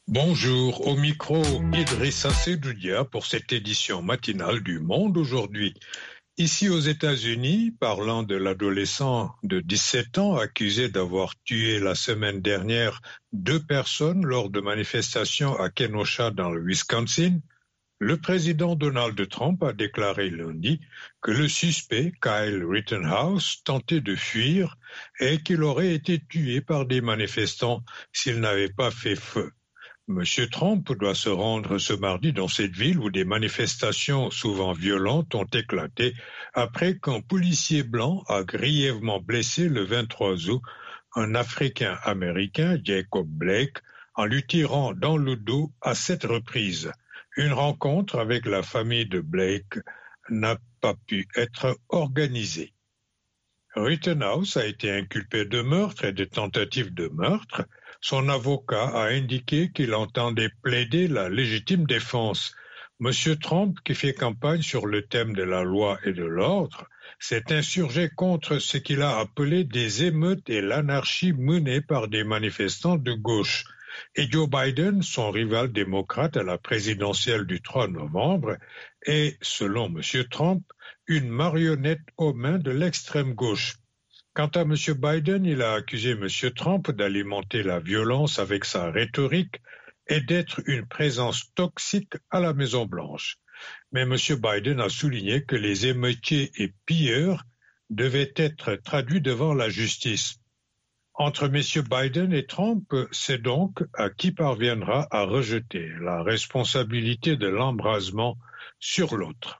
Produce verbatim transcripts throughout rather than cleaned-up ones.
Bonjour, au micro Idrissa Sedoudia pour cette édition matinale du Monde aujourd'hui. Ici aux États-Unis, parlant de l'adolescent de dix-sept ans accusé d'avoir tué la semaine dernière deux personnes lors de manifestations à Kenosha dans le Wisconsin, le président Donald Trump a déclaré lundi que le suspect, Kyle Rittenhouse, tentait de fuir et qu'il aurait été tué par des manifestants s'il n'avait pas fait feu. Monsieur Trump doit se rendre ce mardi dans cette ville où des manifestations souvent violentes ont éclaté après qu'un policier blanc a grièvement blessé le vingt-trois août un Africain-Américain, Jacob Blake, en lui tirant dans le dos à sept reprises. Une rencontre avec la famille de Blake n'a pas pu être organisée. Rittenhouse a été inculpé de meurtre et de tentative de meurtre. Son avocat a indiqué qu'il entendait plaider la légitime défense. Monsieur Trump, qui fait campagne sur le thème de la loi et de l'ordre, s'est insurgé contre ce qu'il a appelé des émeutes et l'anarchie menées par des manifestants de gauche. Et Joe Biden, son rival démocrate à la présidentielle du trois novembre, est, selon Monsieur Trump, une marionnette aux mains de l'extrême gauche. Quant à M. Biden, il a accusé M. Trump d'alimenter la violence avec sa rhétorique et d'être une présence toxique à la Maison-Blanche. Mais M. Biden a souligné que les émeutiers et pilleurs devaient être traduits devant la justice. Entre M. Biden et Trump, c'est donc à qui parviendra à rejeter la responsabilité de l'embrasement sur l'autre.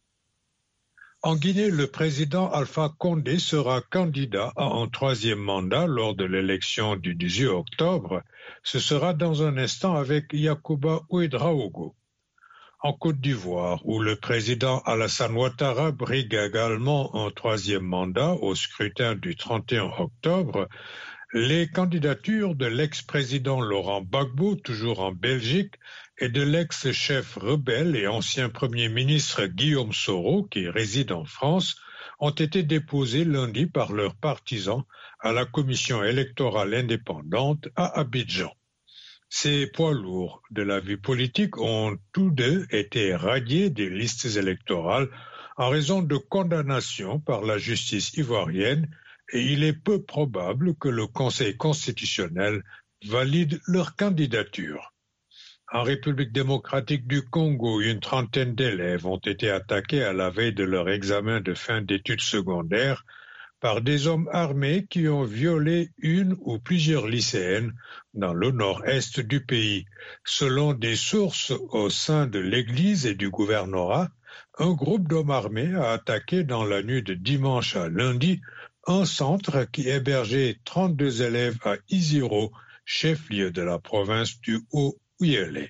En Guinée, le président Alpha Condé sera candidat à un troisième mandat lors de l'élection du dix-huit octobre. Ce sera dans un instant avec Yacouba Ouédraogo. En Côte d'Ivoire, où le président Alassane Ouattara brigue également un troisième mandat au scrutin du trente et un octobre, les candidatures de l'ex-président Laurent Gbagbo, toujours en Belgique, et de l'ex-chef rebelle et ancien Premier ministre Guillaume Soro, qui réside en France, ont été déposées lundi par leurs partisans à la commission électorale indépendante à Abidjan. Ces poids lourds de la vie politique ont tous deux été radiés des listes électorales en raison de condamnations par la justice ivoirienne et il est peu probable que le Conseil constitutionnel valide leur candidature. En République démocratique du Congo, une trentaine d'élèves ont été attaqués à la veille de leur examen de fin d'études secondaires par des hommes armés qui ont violé une ou plusieurs lycéennes dans le nord-est du pays. Selon des sources au sein de l'Église et du gouvernorat, un groupe d'hommes armés a attaqué dans la nuit de dimanche à lundi un centre qui hébergeait trente-deux élèves à Isiro, chef-lieu de la province du Haut-Uele.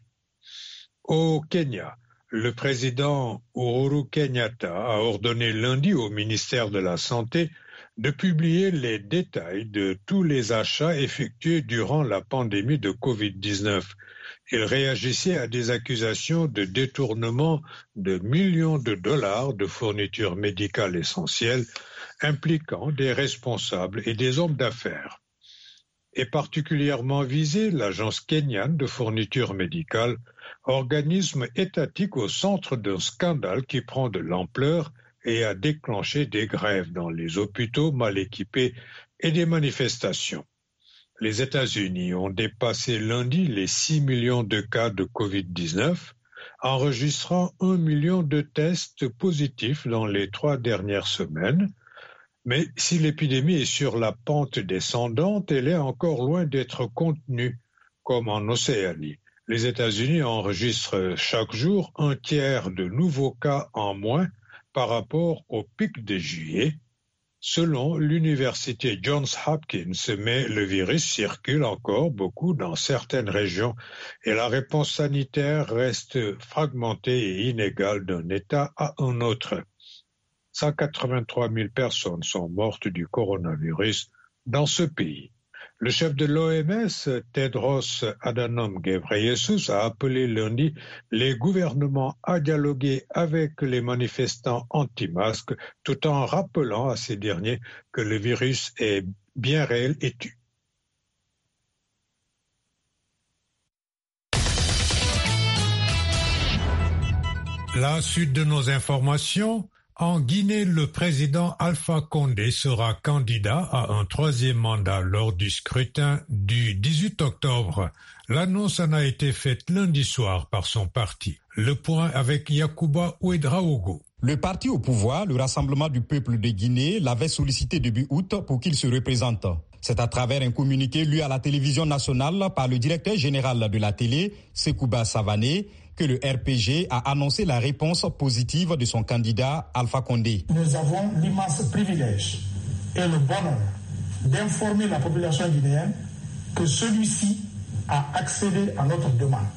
Au Kenya, le président Uhuru Kenyatta a ordonné lundi au ministère de la Santé de publier les détails de tous les achats effectués durant la pandémie de covid dix-neuf. Il réagissait à des accusations de détournement de millions de dollars de fournitures médicales essentielles impliquant des responsables et des hommes d'affaires. Est particulièrement visée l'agence kenyane de fournitures médicales, organisme étatique au centre d'un scandale qui prend de l'ampleur et a déclenché des grèves dans les hôpitaux mal équipés et des manifestations. Les États-Unis ont dépassé lundi les six millions de cas de covid dix-neuf, enregistrant un million de tests positifs dans les trois dernières semaines. Mais si l'épidémie est sur la pente descendante, elle est encore loin d'être contenue, comme en Océanie. Les États-Unis enregistrent chaque jour un tiers de nouveaux cas en moins par rapport au pic de juillet. Selon l'université Johns Hopkins, mais le virus circule encore beaucoup dans certaines régions et la réponse sanitaire reste fragmentée et inégale d'un État à un autre. cent quatre-vingt-trois mille personnes sont mortes du coronavirus dans ce pays. Le chef de l'O M S, Tedros Adhanom Ghebreyesus, a appelé lundi les gouvernements à dialoguer avec les manifestants anti-masques tout en rappelant à ces derniers que le virus est bien réel et tue. La suite de nos informations. En Guinée, le président Alpha Condé sera candidat à un troisième mandat lors du scrutin du dix-huit octobre. L'annonce en a été faite lundi soir par son parti. Le point avec Yacouba Ouedraogo. Le parti au pouvoir, le Rassemblement du peuple de Guinée, l'avait sollicité début août pour qu'il se représente. C'est à travers un communiqué lu à la télévision nationale par le directeur général de la télé, Sekouba Savané, que le R P G a annoncé la réponse positive de son candidat Alpha Condé. Nous avons l'immense privilège et le bonheur d'informer la population guinéenne que celui-ci a accédé à notre demande.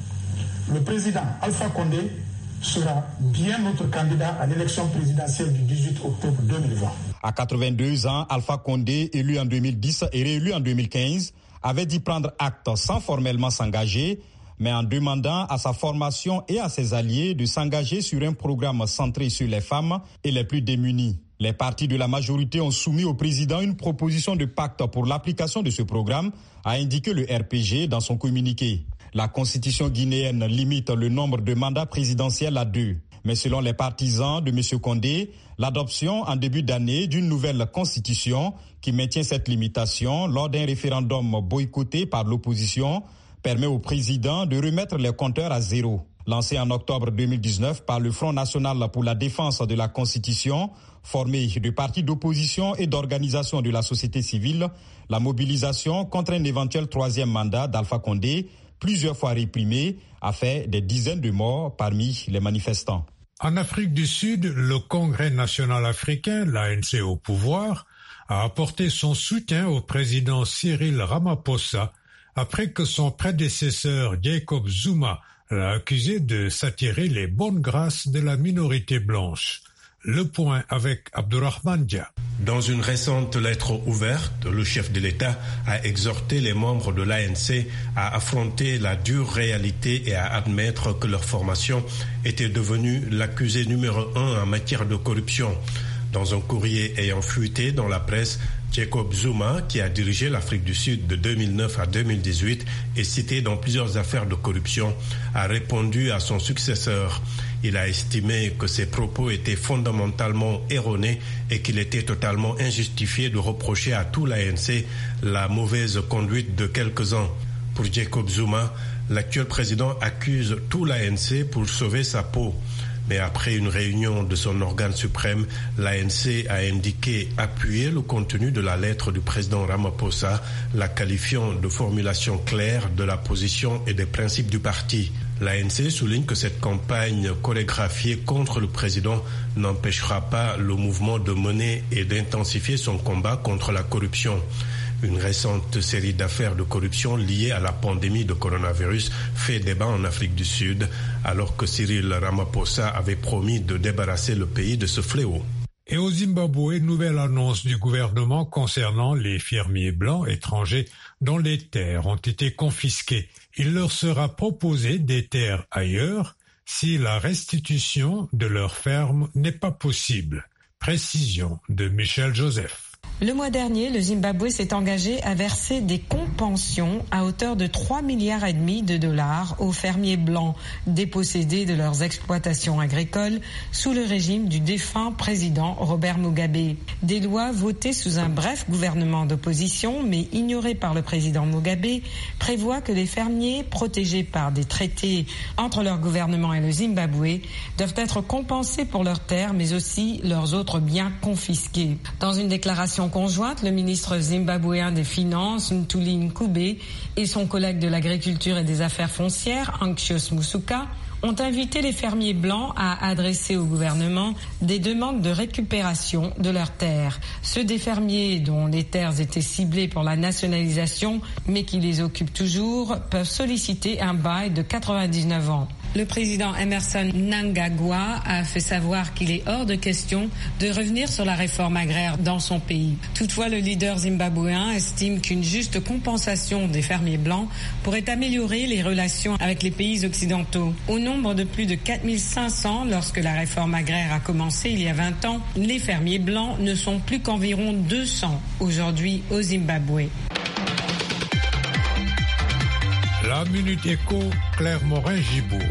Le président Alpha Condé sera bien notre candidat à l'élection présidentielle du dix-huit octobre deux mille vingt. À quatre-vingt-deux ans, Alpha Condé, élu en deux mille dix et réélu en deux mille quinze, avait dit prendre acte sans formellement s'engager, mais en demandant à sa formation et à ses alliés de s'engager sur un programme centré sur les femmes et les plus démunis. Les partis de la majorité ont soumis au président une proposition de pacte pour l'application de ce programme, a indiqué le R P G dans son communiqué. La constitution guinéenne limite le nombre de mandats présidentiels à deux. Mais selon les partisans de M. Condé, l'adoption en début d'année d'une nouvelle constitution qui maintient cette limitation lors d'un référendum boycotté par l'opposition permet au président de remettre les compteurs à zéro. Lancé en octobre deux mille dix-neuf par le Front national pour la défense de la Constitution, formé de partis d'opposition et d'organisations de la société civile, la mobilisation contre un éventuel troisième mandat d'Alpha Condé, plusieurs fois réprimé, a fait des dizaines de morts parmi les manifestants. En Afrique du Sud, le Congrès national africain, l'A N C au pouvoir, a apporté son soutien au président Cyril Ramaphosa après que son prédécesseur Jacob Zuma l'a accusé de s'attirer les bonnes grâces de la minorité blanche. Le point avec Abdourahmane Dia. Dans une récente lettre ouverte, le chef de l'État a exhorté les membres de l'A N C à affronter la dure réalité et à admettre que leur formation était devenue l'accusé numéro un en matière de corruption. Dans un courrier ayant fuité dans la presse, Jacob Zuma, qui a dirigé l'Afrique du Sud de deux mille neuf à deux mille dix-huit et cité dans plusieurs affaires de corruption, a répondu à son successeur. Il a estimé que ses propos étaient fondamentalement erronés et qu'il était totalement injustifié de reprocher à tout l'A N C la mauvaise conduite de quelques-uns. Pour Jacob Zuma, l'actuel président accuse tout l'A N C pour sauver sa peau. Mais après une réunion de son organe suprême, l'A N C a indiqué appuyer le contenu de la lettre du président Ramaphosa, la qualifiant de formulation claire de la position et des principes du parti. L'A N C souligne que cette campagne chorégraphiée contre le président n'empêchera pas le mouvement de mener et d'intensifier son combat contre la corruption. Une récente série d'affaires de corruption liées à la pandémie de coronavirus fait débat en Afrique du Sud, alors que Cyril Ramaphosa avait promis de débarrasser le pays de ce fléau. Et au Zimbabwe, nouvelle annonce du gouvernement concernant les fermiers blancs étrangers dont les terres ont été confisquées. Il leur sera proposé des terres ailleurs si la restitution de leurs fermes n'est pas possible. Précision de Michel Joseph. Le mois dernier, le Zimbabwe s'est engagé à verser des compensions à hauteur de trois milliards et demi de dollars aux fermiers blancs dépossédés de leurs exploitations agricoles sous le régime du défunt président Robert Mugabe. Des lois votées sous un bref gouvernement d'opposition mais ignorées par le président Mugabe prévoient que les fermiers protégés par des traités entre leur gouvernement et le Zimbabwe doivent être compensés pour leurs terres mais aussi leurs autres biens confisqués. Dans une déclaration conjointe, le ministre zimbabwéen des Finances, Ntuli Nkube, et son collègue de l'Agriculture et des Affaires foncières, Anxios Musuka, ont invité les fermiers blancs à adresser au gouvernement des demandes de récupération de leurs terres. Ceux des fermiers dont les terres étaient ciblées pour la nationalisation, mais qui les occupent toujours, peuvent solliciter un bail de quatre-vingt-dix-neuf ans. Le président Emerson Mnangagwa a fait savoir qu'il est hors de question de revenir sur la réforme agraire dans son pays. Toutefois, le leader zimbabwéen estime qu'une juste compensation des fermiers blancs pourrait améliorer les relations avec les pays occidentaux. Au nombre de plus de quatre mille cinq cents lorsque la réforme agraire a commencé il y a vingt ans, les fermiers blancs ne sont plus qu'environ deux cents aujourd'hui au Zimbabwe. La Minute Éco, Claire Morin-Gibourg.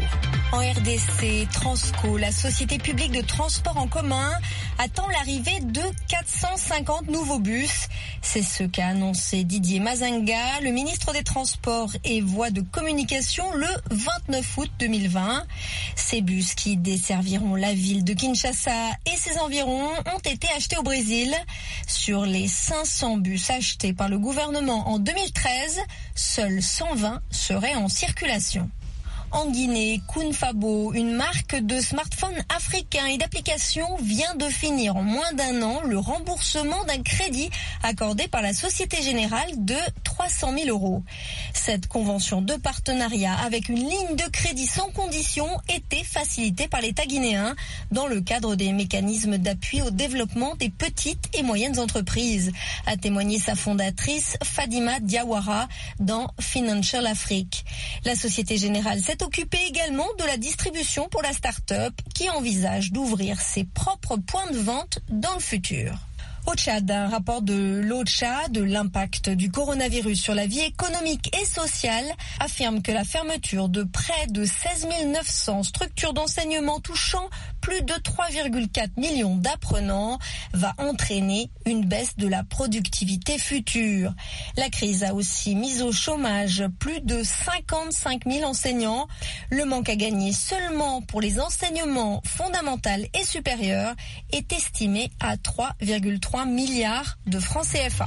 En R D C, Transco, la société publique de transport en commun, attend l'arrivée de quatre cent cinquante nouveaux bus. C'est ce qu'a annoncé Didier Mazinga, le ministre des Transports et Voies de Communication, le vingt-neuf août deux mille vingt. Ces bus qui desserviront la ville de Kinshasa et ses environs ont été achetés au Brésil. Sur les cinq cents bus achetés par le gouvernement en deux mille treize, seuls cent vingt seraient en circulation. En Guinée, Kunfabo, une marque de smartphones africains et d'applications, vient de finir en moins d'un an le remboursement d'un crédit accordé par la Société Générale de trois cent mille euros. Cette convention de partenariat avec une ligne de crédit sans condition était facilitée par l'État guinéen dans le cadre des mécanismes d'appui au développement des petites et moyennes entreprises, a témoigné sa fondatrice Fadima Diawara dans Financial Afrique. La Société Générale s'est occupé également de la distribution pour la start-up qui envisage d'ouvrir ses propres points de vente dans le futur. Au Tchad, un rapport de l'OCHA de l'impact du coronavirus sur la vie économique et sociale affirme que la fermeture de près de seize mille neuf cents structures d'enseignement touchant plus de trois virgule quatre millions d'apprenants va entraîner une baisse de la productivité future. La crise a aussi mis au chômage plus de cinquante-cinq mille enseignants. Le manque à gagner seulement pour les enseignements fondamentaux et supérieurs est estimé à trois virgule trois milliards de francs C F A.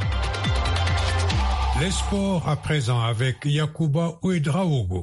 Les sports à présent avec Yacouba Ouedraogo.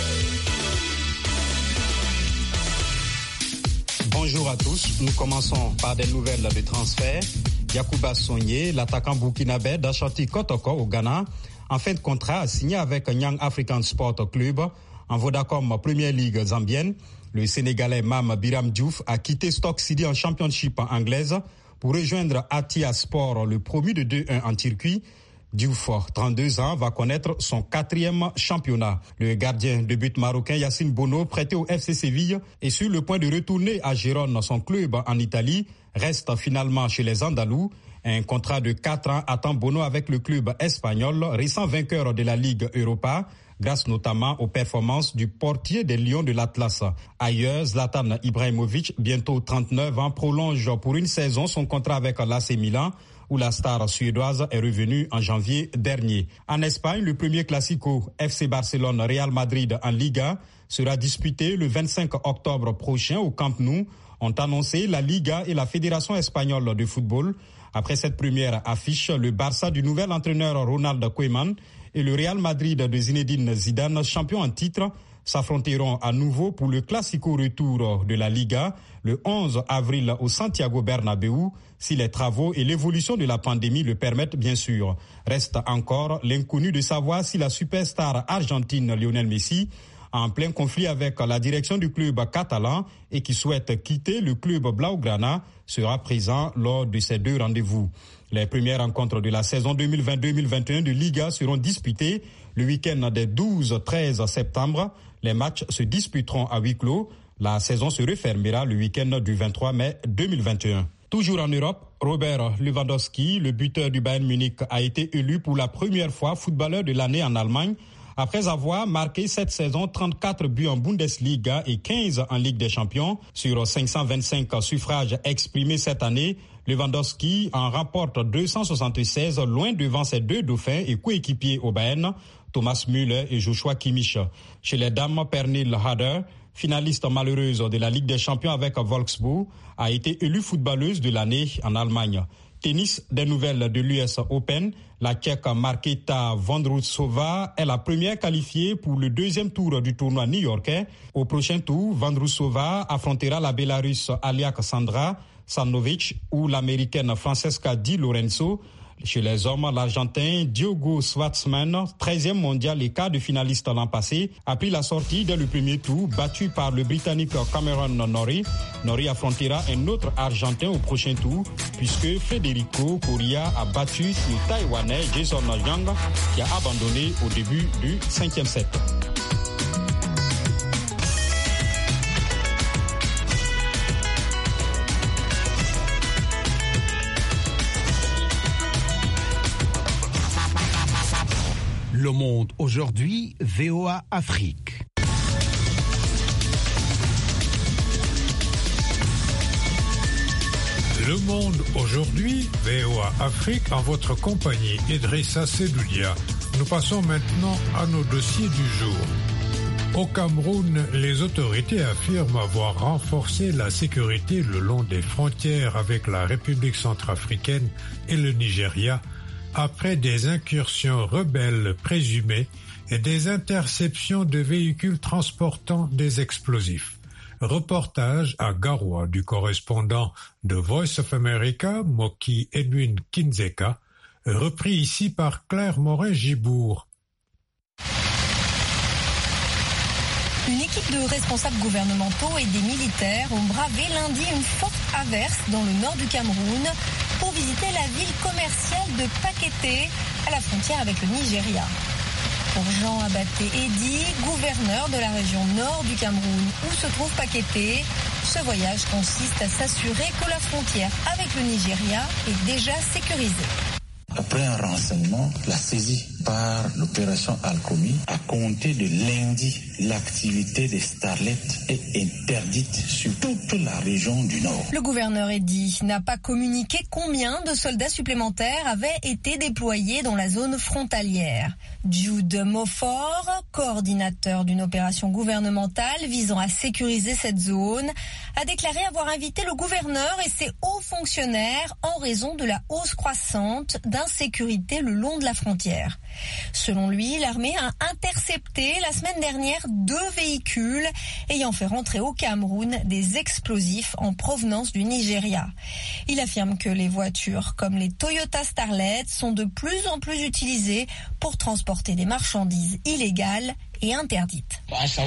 Bonjour à tous, nous commençons par des nouvelles de transfert. Yacouba Sogné, l'attaquant burkinabé d'Ashanti Kotoko au Ghana, en fin de contrat a signé avec Young African Sport Club en Vodacom Premier League zambienne. Le Sénégalais Mam Biram Diouf a quitté Stoke City en Championship anglaise pour rejoindre Atia Sport, le promu de deux un en Turquie. Diouf, trente-deux ans, va connaître son quatrième championnat. Le gardien de but marocain Yacine Bono, prêté au F C Séville, est sur le point de retourner à Gérone, son club en Italie, reste finalement chez les Andalous. Un contrat de quatre ans attend Bono avec le club espagnol, récent vainqueur de la Ligue Europa, grâce notamment aux performances du portier des Lions de l'Atlas. Ailleurs, Zlatan Ibrahimovic, bientôt trente-neuf ans, prolonge pour une saison son contrat avec l'A C Milan, où la star suédoise est revenue en janvier dernier. En Espagne, le premier classico F C Barcelone-Real Madrid en Liga sera disputé le vingt-cinq octobre prochain au Camp Nou, ont annoncé la Liga et la Fédération espagnole de football. Après cette première affiche, le Barça du nouvel entraîneur Ronald Koeman et le Real Madrid de Zinedine Zidane, champion en titre, s'affronteront à nouveau pour le classico retour de la Liga le onze avril au Santiago Bernabéu, si les travaux et l'évolution de la pandémie le permettent bien sûr. Reste encore l'inconnu de savoir si la superstar argentine Lionel Messi, en plein conflit avec la direction du club catalan et qui souhaite quitter le club Blaugrana, sera présent lors de ces deux rendez-vous. Les premières rencontres de la saison deux mille vingt deux mille vingt et un de Liga seront disputées le week-end des douze treize septembre. Les matchs se disputeront à huis clos. La saison se refermera le week-end du vingt-trois mai deux mille vingt et un. Toujours en Europe, Robert Lewandowski, le buteur du Bayern Munich, a été élu pour la première fois footballeur de l'année en Allemagne, après avoir marqué cette saison trente-quatre buts en Bundesliga et quinze en Ligue des Champions. Sur cinq cent vingt-cinq suffrages exprimés cette année, Lewandowski en remporte deux cent soixante-seize, loin devant ses deux dauphins et coéquipiers au Bayern, Thomas Müller et Joshua Kimmich. Chez les dames, Pernille Harder, finaliste malheureuse de la Ligue des Champions avec Wolfsburg, a été élue footballeuse de l'année en Allemagne. Tennis, des nouvelles de l'U S Open. La Tchèque Markéta Vondrousova est la première qualifiée pour le deuxième tour du tournoi new-yorkais. Au prochain tour, Vondrousova affrontera la Bélarusse Aliak Sandra Sanovic ou l'américaine Francesca Di Lorenzo. Chez les hommes, l'Argentin Diogo Schwartzman, treizième mondial et quart de finaliste l'an passé, a pris la sortie dès le premier tour, battu par le Britannique Cameron Norrie. Norrie affrontera un autre Argentin au prochain tour, puisque Federico Coria a battu le Taïwanais Jason Yang, qui a abandonné au début du cinquième set. Le Monde aujourd'hui, V O A Afrique. Le Monde aujourd'hui, V O A Afrique, en votre compagnie, Idrissa Sedoudia. Nous passons maintenant à nos dossiers du jour. Au Cameroun, les autorités affirment avoir renforcé la sécurité le long des frontières avec la République centrafricaine et le Nigeria après des incursions rebelles présumées et des interceptions de véhicules transportant des explosifs. Reportage à Garoua du correspondant de Voice of America, Moki Edwin Kinzeka, repris ici par Claire Morin-Gibourg. Une équipe de responsables gouvernementaux et des militaires ont bravé lundi une forte averse dans le nord du Cameroun pour visiter la ville commerciale de Pakété à la frontière avec le Nigeria. Pour Jean Abaté Edi, gouverneur de la région nord du Cameroun où se trouve Pakété, ce voyage consiste à s'assurer que la frontière avec le Nigeria est déjà sécurisée. Après un renseignement, la saisie par l'opération Alcomi, à compter de lundi, l'activité des starlets est interdite sur toute la région du Nord. Le gouverneur Edi n'a pas communiqué combien de soldats supplémentaires avaient été déployés dans la zone frontalière. Jude Mofor, coordinateur d'une opération gouvernementale visant à sécuriser cette zone, a déclaré avoir invité le gouverneur et ses hauts fonctionnaires en raison de la hausse croissante d'insécurité le long de la frontière. Selon lui, l'armée a intercepté la semaine dernière deux véhicules ayant fait rentrer au Cameroun des explosifs en provenance du Nigeria. Il affirme que les voitures comme les Toyota Starlet sont de plus en plus utilisées pour transporter des marchandises illégales et interdites.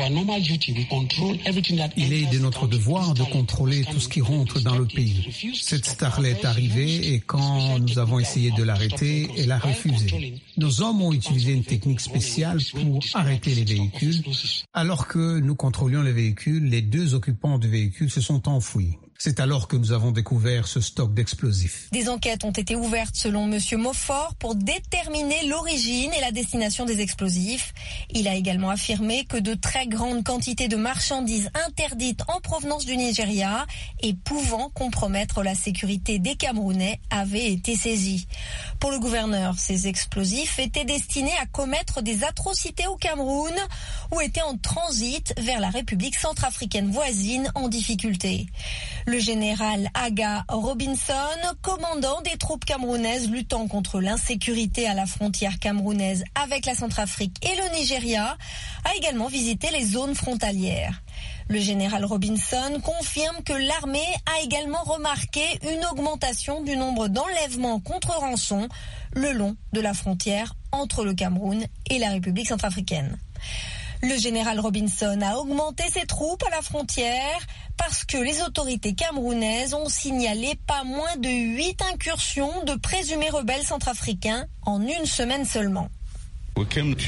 Il est de notre devoir de contrôler tout ce qui rentre dans le pays. Cette Starlet est arrivée et quand nous avons essayé de l'arrêter, elle a refusé. Nos hommes ont utilisé une technique spéciale pour arrêter les véhicules. Alors que nous contrôlions les véhicules, les deux occupants du véhicule se sont enfouis. C'est alors que nous avons découvert ce stock d'explosifs. Des enquêtes ont été ouvertes selon M. Mofor pour déterminer l'origine et la destination des explosifs. Il a également affirmé que de très grandes quantités de marchandises interdites en provenance du Nigeria et pouvant compromettre la sécurité des Camerounais avaient été saisies. Pour le gouverneur, ces explosifs étaient destinés à commettre des atrocités au Cameroun ou étaient en transit vers la République centrafricaine voisine en difficulté. Le général Aga Robinson, commandant des troupes camerounaises luttant contre l'insécurité à la frontière camerounaise avec la Centrafrique et le Nigeria, a également visité les zones frontalières. Le général Robinson confirme que l'armée a également remarqué une augmentation du nombre d'enlèvements contre rançon le long de la frontière entre le Cameroun et la République centrafricaine. Le général Robinson a augmenté ses troupes à la frontière parce que les autorités camerounaises ont signalé pas moins de huit incursions de présumés rebelles centrafricains en une semaine seulement. Nous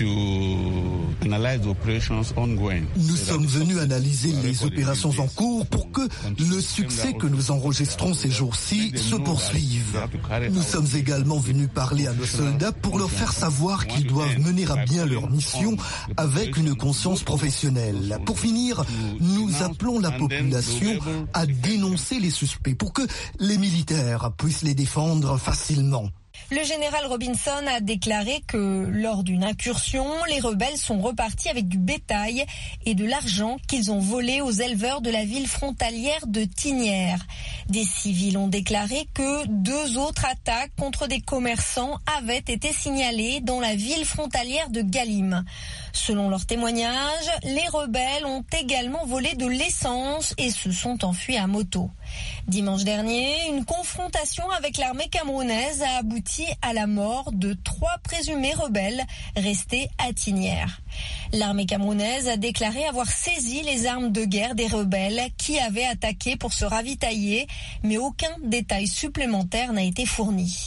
sommes venus analyser les opérations en cours pour que le succès que nous enregistrons ces jours-ci se poursuive. Nous sommes également venus parler à nos soldats pour leur faire savoir qu'ils doivent mener à bien leur mission avec une conscience professionnelle. Pour finir, nous appelons la population à dénoncer les suspects pour que les militaires puissent les défendre facilement. Le général Robinson a déclaré que lors d'une incursion, les rebelles sont repartis avec du bétail et de l'argent qu'ils ont volé aux éleveurs de la ville frontalière de Tignière. Des civils ont déclaré que deux autres attaques contre des commerçants avaient été signalées dans la ville frontalière de Galim. Selon leurs témoignages, les rebelles ont également volé de l'essence et se sont enfuis à moto. Dimanche dernier, une confrontation avec l'armée camerounaise a abouti à la mort de trois présumés rebelles restés à Tignière. L'armée camerounaise a déclaré avoir saisi les armes de guerre des rebelles qui avaient attaqué pour se ravitailler, mais aucun détail supplémentaire n'a été fourni.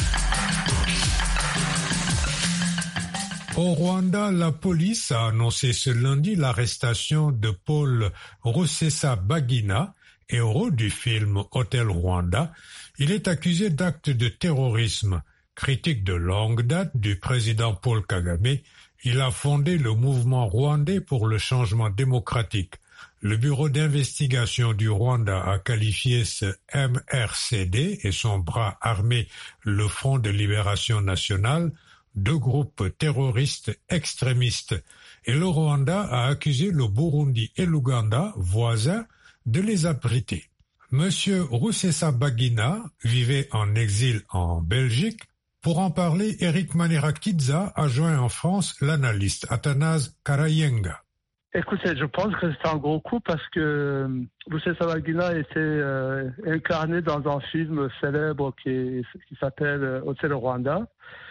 Au Rwanda, la police a annoncé ce lundi l'arrestation de Paul Rusesabagina, héros du film Hôtel Rwanda. Il est accusé d'actes de terrorisme. Critique de longue date du président Paul Kagame, il a fondé le mouvement rwandais pour le changement démocratique. Le bureau d'investigation du Rwanda a qualifié ce M R C D et son bras armé, le Front de Libération Nationale, de groupes terroristes extrémistes. Et le Rwanda a accusé le Burundi et l'Ouganda, voisins, de les abriter. Monsieur Rusesabagina vivait en exil en Belgique. Pour en parler, Eric Manirakidza a joint en France l'analyste Athanase Karayenga. Écoutez, je pense que c'est un gros coup parce que Rusesabagina était euh, incarné dans un film célèbre qui, qui s'appelle Hôtel Rwanda.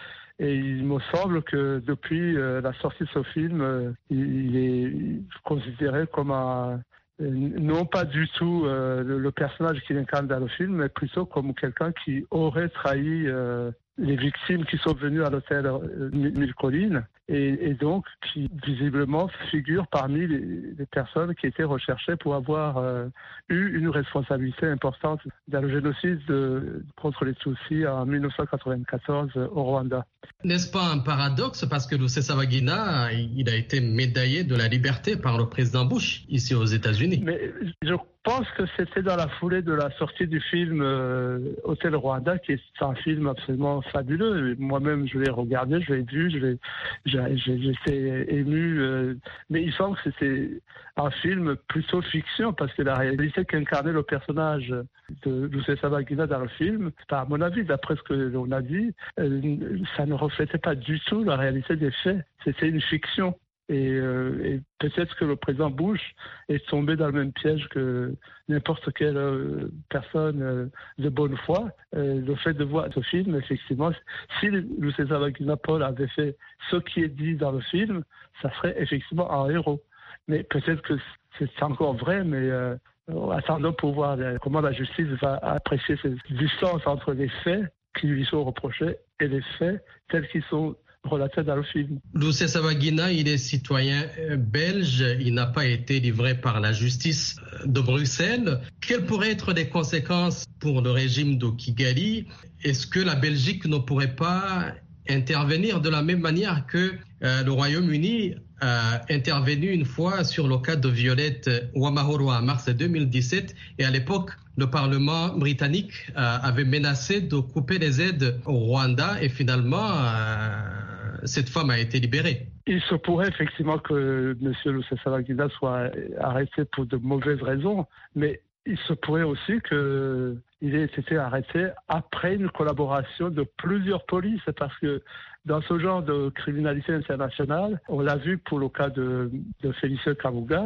Et il me semble que depuis euh, la sortie de ce film, euh, il, il est considéré comme un... non pas du tout euh, le, le personnage qu'il incarne dans le film, mais plutôt comme quelqu'un qui aurait trahi euh, les victimes qui sont venues à l'hôtel euh, Mille Collines et, et donc qui visiblement figure parmi les, les personnes qui étaient recherchées pour avoir euh, eu une responsabilité importante dans le génocide de, contre les Tutsis en dix-neuf cent quatre-vingt-quatorze au Rwanda. N'est-ce pas un paradoxe parce que Rusesabagina, il a été médaillé de la liberté par le président Bush ici aux États-Unis. Mais je pense que c'était dans la foulée de la sortie du film euh, Hôtel Rwanda, qui est un film absolument fabuleux. Moi-même, je l'ai regardé, je l'ai vu, je l'ai, j'ai, j'ai, j'étais ému. Euh, mais il semble que c'était un film plutôt fiction, parce que la réalité qu'incarnait le personnage de Rusesabagina dans le film, à mon avis, d'après ce que l'on a dit, euh, ça ne reflétait pas du tout la réalité des faits. C'était une fiction. Et, euh, et peut-être que le président Bush est tombé dans le même piège que n'importe quelle euh, personne euh, de bonne foi. Euh, le fait de voir ce film, effectivement, si Rusesabagina Paul avait fait ce qui est dit dans le film, ça serait effectivement un héros. Mais peut-être que c'est encore vrai, mais euh, attendons pour voir euh, comment la justice va apprécier cette distance entre les faits qui lui sont reprochés et les faits tels qu'ils sont relaté dans le film. Rusesabagina, il est citoyen belge, il n'a pas été livré par la justice de Bruxelles. Quelles pourraient être les conséquences pour le régime de Kigali? Est-ce que la Belgique ne pourrait pas intervenir de la même manière que euh, le Royaume-Uni a intervenu une fois sur le cas de Violette Wamahoro en mars deux mille dix-sept et à l'époque, le Parlement britannique euh, avait menacé de couper les aides au Rwanda et finalement, euh, cette femme a été libérée. Il se pourrait effectivement que M. Rusesabagina soit arrêté pour de mauvaises raisons, mais il se pourrait aussi qu'il ait été arrêté après une collaboration de plusieurs polices, parce que dans ce genre de criminalité internationale, on l'a vu pour le cas de, de Félicien Kabuga,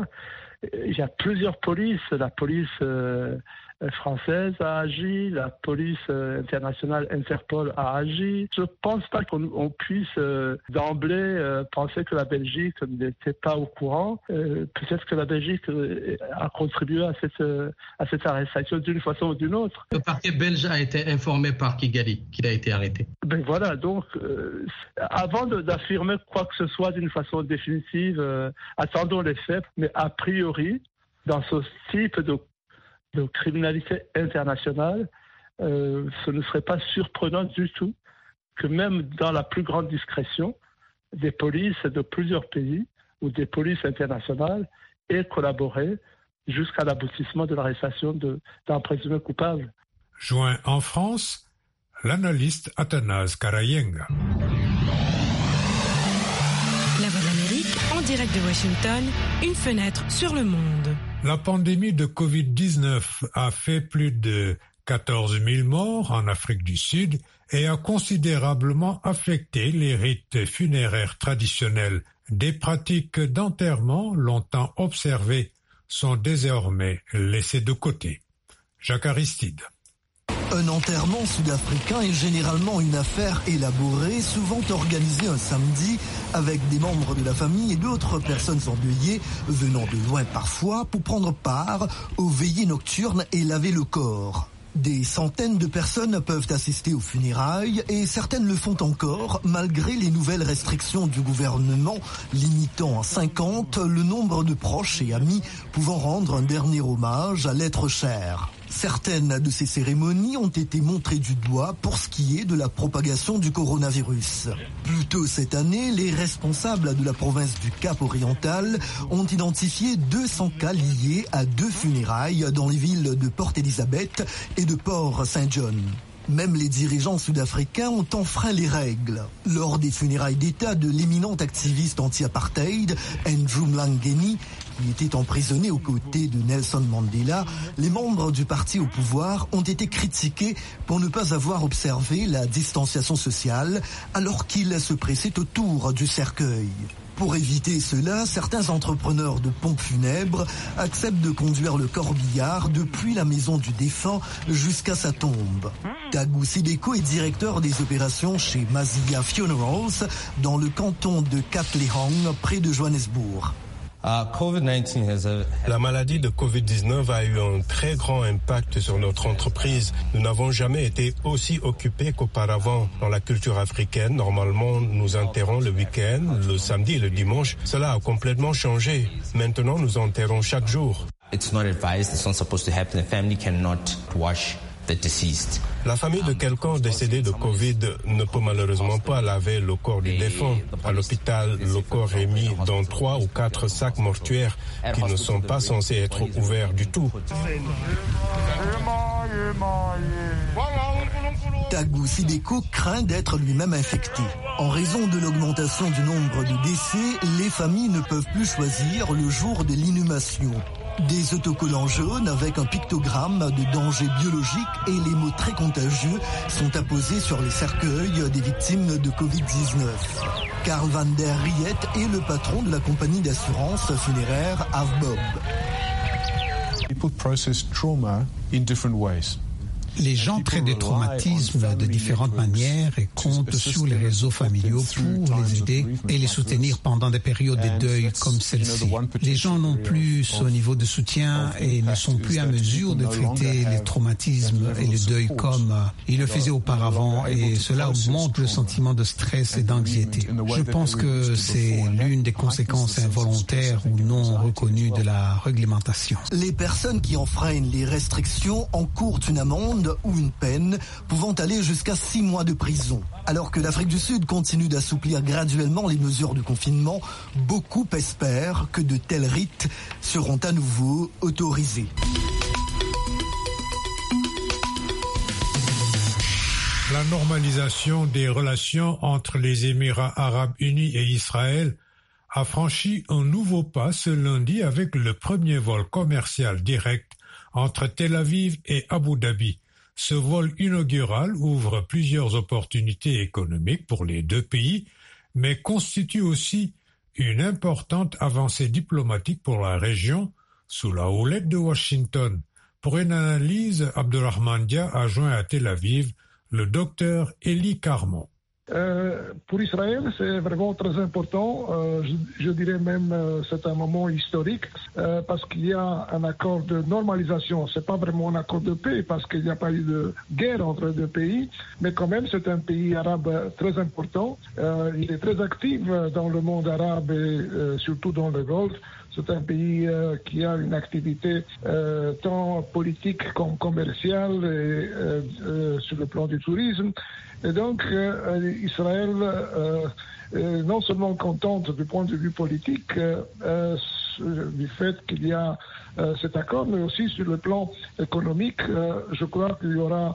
il y a plusieurs polices, la police euh, française a agi, la police euh, internationale Interpol a agi. Je ne pense pas qu'on on puisse euh, d'emblée euh, penser que la Belgique n'était pas au courant. Euh, peut-être que la Belgique euh, a contribué à cette, euh, à cette arrestation d'une façon ou d'une autre. Le parquet belge a été informé par Kigali qu'il a été arrêté. Ben voilà, donc euh, avant de, d'affirmer quoi que ce soit d'une façon définitive, euh, attendons les faits, mais a priori, dans ce type de de criminalité internationale, euh, ce ne serait pas surprenant du tout que même dans la plus grande discrétion, des polices de plusieurs pays ou des polices internationales aient collaboré jusqu'à l'aboutissement de l'arrestation de, d'un présumé coupable. Joint en France, l'analyste Athanase Karayenga. La Voix de l'Amérique, en direct de Washington, une fenêtre sur le monde. La pandémie de covid dix-neuf a fait plus de quatorze mille morts en Afrique du Sud et a considérablement affecté les rites funéraires traditionnels. Des pratiques d'enterrement longtemps observées sont désormais laissées de côté. Jacques Aristide. Un enterrement sud-africain est généralement une affaire élaborée, souvent organisée un samedi, avec des membres de la famille et d'autres personnes endeuillées, venant de loin parfois, pour prendre part aux veillées nocturnes et laver le corps. Des centaines de personnes peuvent assister aux funérailles et certaines le font encore, malgré les nouvelles restrictions du gouvernement, limitant à cinquante le nombre de proches et amis pouvant rendre un dernier hommage à l'être cher. Certaines de ces cérémonies ont été montrées du doigt pour ce qui est de la propagation du coronavirus. Plus tôt cette année, les responsables de la province du Cap-Oriental ont identifié deux cents cas liés à deux funérailles dans les villes de Port Elizabeth et de Port Saint John. Même les dirigeants sud-africains ont enfreint les règles. Lors des funérailles d'État de l'éminent activiste anti-apartheid, Andrew Mlangeni, qui était emprisonné aux côtés de Nelson Mandela, les membres du parti au pouvoir ont été critiqués pour ne pas avoir observé la distanciation sociale alors qu'ils se pressaient autour du cercueil. Pour éviter cela, certains entrepreneurs de pompes funèbres acceptent de conduire le corbillard depuis la maison du défunt jusqu'à sa tombe. Tagu Sideko est directeur des opérations chez Maziya Funerals dans le canton de Katlehong, près de Johannesburg. La maladie de covid dix-neuf a eu un très grand impact sur notre entreprise. Nous n'avons jamais été aussi occupés qu'auparavant. Dans la culture africaine, normalement, nous enterrons le week-end, le samedi et le dimanche. Cela a complètement changé. Maintenant, nous enterrons chaque jour. It's not advised. It's not supposed to happen. The family cannot wash the deceased. La famille de quelqu'un décédé de Covid ne peut malheureusement pas laver le corps du défunt. À l'hôpital, le corps est mis dans trois ou quatre sacs mortuaires qui ne sont pas censés être ouverts du tout. Tagu Sideko craint d'être lui-même infecté. En raison de l'augmentation du nombre de décès, les familles ne peuvent plus choisir le jour de l'inhumation. Des autocollants jaunes avec un pictogramme de danger biologique et les mots très contagieux sont apposés sur les cercueils des victimes de covid dix-neuf. Karl van der Riet est le patron de la compagnie d'assurance funéraire Avbob. People process trauma in different ways. Les gens traitent des traumatismes de différentes manières et comptent sur les réseaux familiaux pour les aider et les soutenir pendant des périodes de deuil comme celle-ci. Les gens n'ont plus ce niveau de soutien et ne sont plus à mesure de traiter les traumatismes et le deuil comme ils le faisaient auparavant et cela augmente le sentiment de stress et d'anxiété. Je pense que c'est l'une des conséquences involontaires ou non reconnues de la réglementation. Les personnes qui enfreignent les restrictions encourent une amende ou une peine pouvant aller jusqu'à six mois de prison. Alors que l'Afrique du Sud continue d'assouplir graduellement les mesures de confinement, beaucoup espèrent que de tels rites seront à nouveau autorisés. La normalisation des relations entre les Émirats arabes unis et Israël a franchi un nouveau pas ce lundi avec le premier vol commercial direct entre Tel Aviv et Abu Dhabi. Ce vol inaugural ouvre plusieurs opportunités économiques pour les deux pays, mais constitue aussi une importante avancée diplomatique pour la région, sous la houlette de Washington. Pour une analyse, Abdelrahman Dia a joint à Tel Aviv le docteur Eli Carmon. Euh, pour Israël, c'est vraiment très important. Euh, je, je dirais même euh, c'est un moment historique euh, parce qu'il y a un accord de normalisation. C'est pas vraiment un accord de paix parce qu'il n'y a pas eu de guerre entre les deux pays, mais quand même c'est un pays arabe très important. Euh, il est très actif dans le monde arabe et euh, surtout dans le Golfe. C'est un pays euh, qui a une activité euh, tant politique comme commerciale et euh, euh, sur le plan du tourisme. Et donc, euh, Israël, euh, est non seulement contente du point de vue politique euh, du fait qu'il y a euh, cet accord, mais aussi sur le plan économique. Euh, je crois qu'il y aura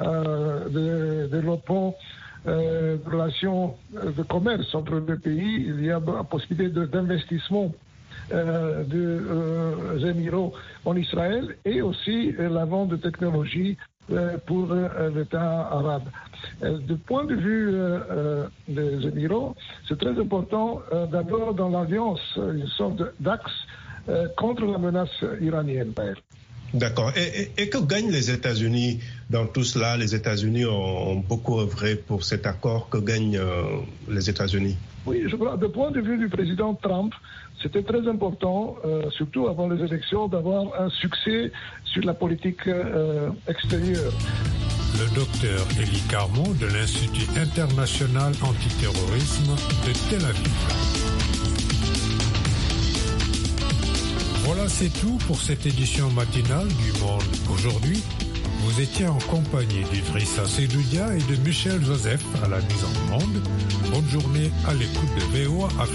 euh, des développements euh, de relations de commerce entre les deux pays. Il y a la possibilité de, d'investissement Euh, des euh, Émirats en Israël et aussi euh, la vente de technologies euh, pour euh, l'État arabe. Euh, du point de vue euh, euh, des Émirats, c'est très important euh, d'abord dans l'alliance, une sorte d'axe euh, contre la menace iranienne. D'accord. Et, et, et que gagnent les États-Unis dans tout cela? Les États-Unis ont, ont beaucoup œuvré pour cet accord. Que gagnent euh, les États-Unis? Oui, je crois, du point de vue du président Trump, c'était très important, euh, surtout avant les élections, d'avoir un succès sur la politique euh, extérieure. Le docteur Eli Carmon de l'Institut international antiterrorisme de Tel Aviv. Voilà, c'est tout pour cette édition matinale du Monde aujourd'hui. Vous étiez en compagnie d'Idrissa Sedoudia et de Michel Joseph à la mise en onde. Bonne journée à l'écoute de V O A Afrique.